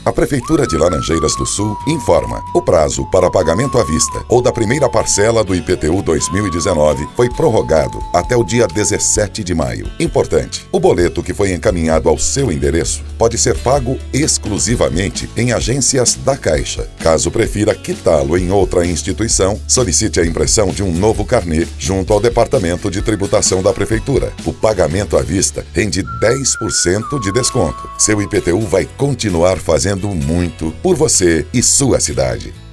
A Prefeitura de Laranjeiras do Sul informa: o prazo para pagamento à vista ou da primeira parcela do IPTU 2019 foi prorrogado até o dia 17 de maio. Importante: o boleto que foi encaminhado ao seu endereço pode ser pago exclusivamente em agências da Caixa. Caso prefira quitá-lo em outra instituição, solicite a impressão de um novo carnê junto ao Departamento de Tributação da Prefeitura. O pagamento à vista rende 10% de desconto. Seu IPTU vai continuar fazendo muito por você e sua cidade.